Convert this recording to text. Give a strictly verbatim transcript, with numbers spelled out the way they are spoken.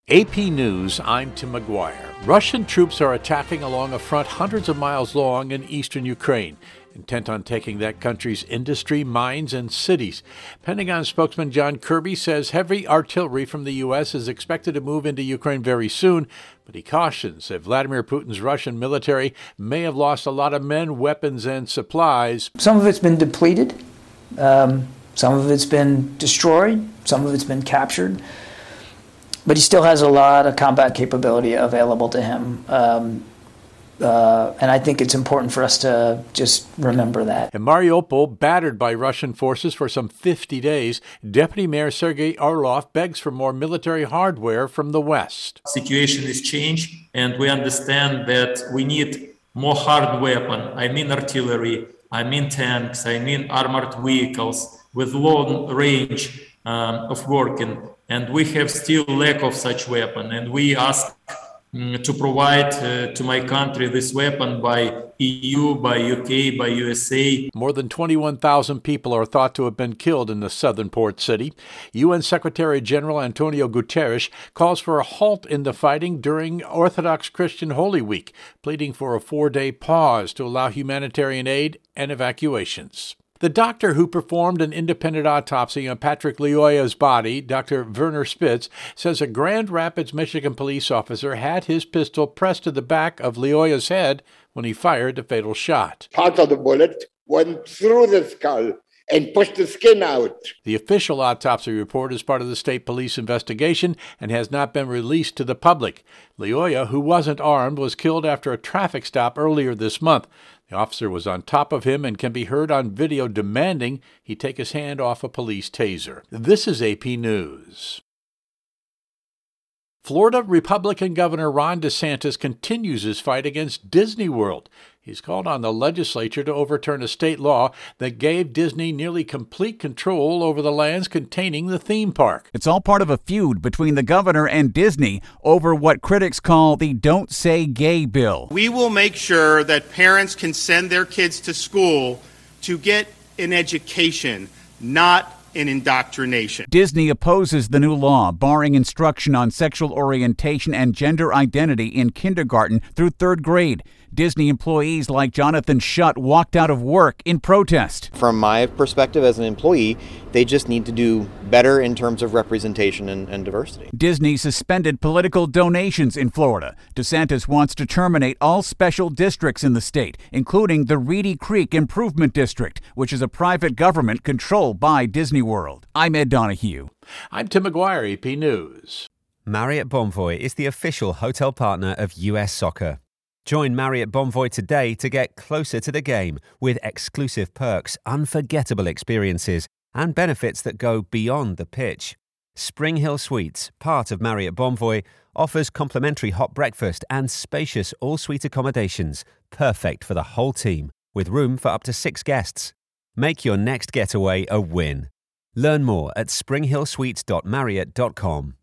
A P News, I'm Tim McGuire. Russian troops are attacking along a front hundreds of miles long in eastern Ukraine, intent on taking that country's industry, mines, and cities. Pentagon spokesman John Kirby says heavy artillery from the U S is expected to move into Ukraine very soon, but he cautions that Vladimir Putin's Russian military may have lost a lot of men, weapons, and supplies. Some of it's been depleted. Um, some of it's been destroyed. Some of it's been captured. But he still has a lot of combat capability available to him. Um, uh, and I think it's important for us to just remember that. In Mariupol, battered by Russian forces for some fifty days, Deputy Mayor Sergei Orlov begs for more military hardware from the West. Situation is changed, and we understand that we need more hard weapon. I mean artillery, I mean tanks, I mean armored vehicles with long range um, of working. And we have still lack of such weapon. And we ask um, to provide uh, to my country this weapon by E U, by U K, by U S A. More than twenty-one thousand people are thought to have been killed in the southern port city. U N Secretary General Antonio Guterres calls for a halt in the fighting during Orthodox Christian Holy Week, pleading for a four-day pause to allow humanitarian aid and evacuations. The doctor who performed an independent autopsy on Patrick Lyoya's body, Doctor Werner Spitz, says a Grand Rapids, Michigan police officer had his pistol pressed to the back of Lyoya's head when he fired the fatal shot. Part of the bullet went through the skull and pushed the skin out. The official autopsy report is part of the state police investigation and has not been released to the public. Lyoya, who wasn't armed, was killed after a traffic stop earlier this month. The officer was on top of him and can be heard on video demanding he take his hand off a police taser. This is A P News. Florida Republican Governor Ron DeSantis continues his fight against Disney World. He's called on the legislature to overturn a state law that gave Disney nearly complete control over the lands containing the theme park. It's all part of a feud between the governor and Disney over what critics call the Don't Say Gay bill. We will make sure that parents can send their kids to school to get an education, not an indoctrination. Disney opposes the new law, barring instruction on sexual orientation and gender identity in kindergarten through third grade. Disney employees like Jonathan Shutt walked out of work in protest. From my perspective as an employee, they just need to do better in terms of representation and, and diversity. Disney suspended political donations in Florida. DeSantis wants to terminate all special districts in the state, including the Reedy Creek Improvement District, which is a private government controlled by Disney World. I'm Ed Donahue. I'm Tim McGuire, A P News. Marriott Bonvoy is the official hotel partner of U S Soccer. Join Marriott Bonvoy today to get closer to the game with exclusive perks, unforgettable experiences, and benefits that go beyond the pitch. Spring Hill Suites, part of Marriott Bonvoy, offers complimentary hot breakfast and spacious all-suite accommodations, perfect for the whole team, with room for up to six guests. Make your next getaway a win. Learn more at spring hill suites dot marriott dot com.